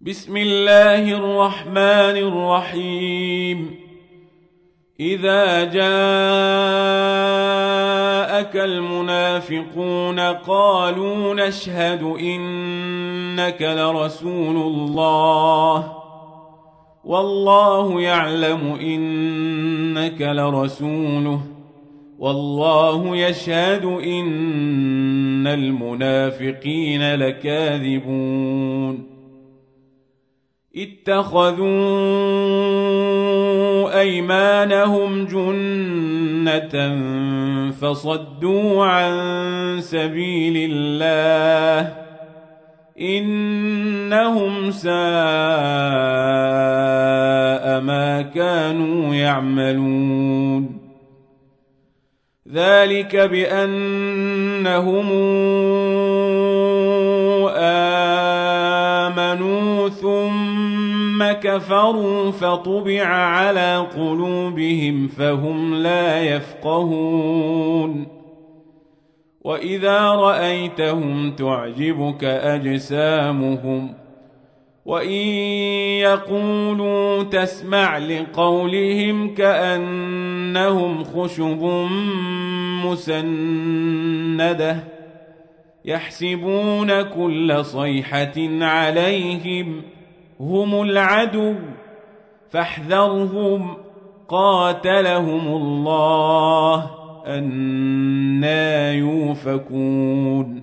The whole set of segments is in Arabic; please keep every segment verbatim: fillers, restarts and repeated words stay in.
بسم الله الرحمن الرحيم. إذا جاءك المنافقون قالوا نشهد إنك لرسول الله والله يعلم إنك لرسوله والله يشهد إن المنافقين لكاذبون. اتخذوا أيمانهم جنة فصدوا عن سبيل الله إنهم ساء ما كانوا يعملون. ذلك بأنهم آمنوا ثم كفروا فطبع على قلوبهم فهم لا يفقهون. وإذا رأيتهم تعجبك أجسامهم وإن يقولوا تسمع لقولهم كأنهم خشب مسندة يحسبون كل صيحة عليهم هم العدو فاحذرهم قاتلهم الله أنى يؤفكون.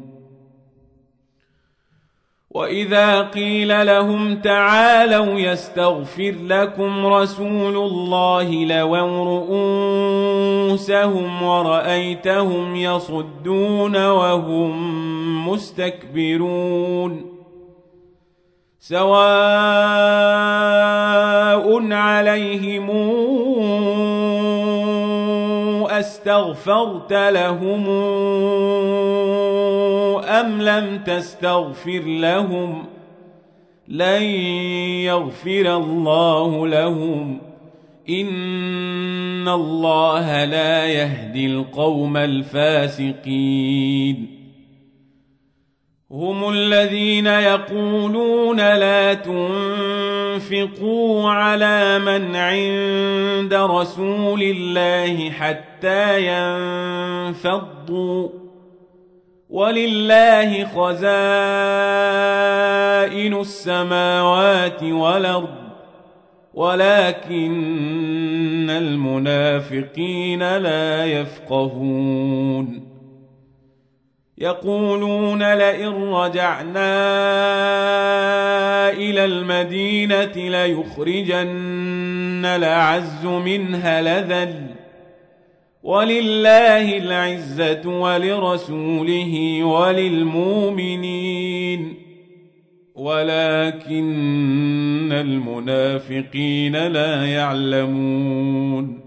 وإذا قيل لهم تعالوا يستغفر لكم رسول الله لووا رؤوسهم ورأيتهم يصدون وهم مستكبرون. سواء عليهم أستغفرت لهم أم لم تستغفر لهم لن يغفر الله لهم إن الله لا يهدي القوم الفاسقين. هم الذين يقولون لا تنفقوا على من عند رسول الله حتى ينفضوا ولله خزائن السماوات والأرض ولكن المنافقين لا يفقهون. يقولون لئن رجعنا إلى المدينة ليخرجن الأعز منها الأذل ولله العزة ولرسوله وللمؤمنين ولكن المنافقين لا يعلمون.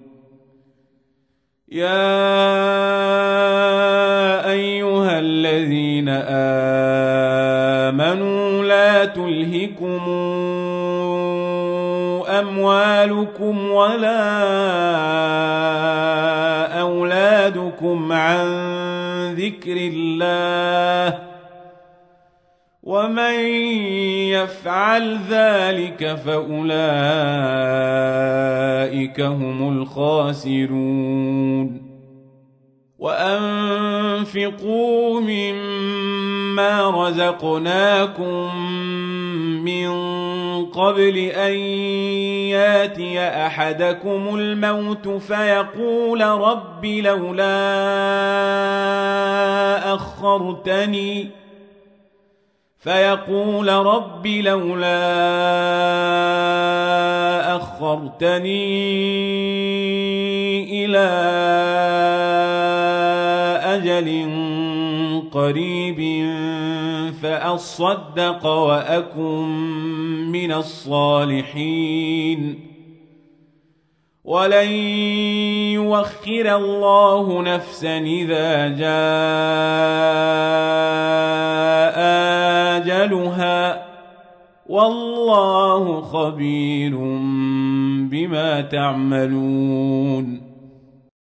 يا أيها الذين آمنوا لا تلهكم أموالكم ولا أولادكم عن ذكر الله ومن يفعل ذلك فأولئك هم الخاسرون. وأنفقوا مما رزقناكم من قبل أن ياتي أحدكم الموت فيقول رب لولا أخرتني فيقول رب لولا أخرتني إلى أجل قريب فأصدق وأكن من الصالحين ولن يؤخر الله نفسا إذا جاء أجلها والله خبير بما تعملون.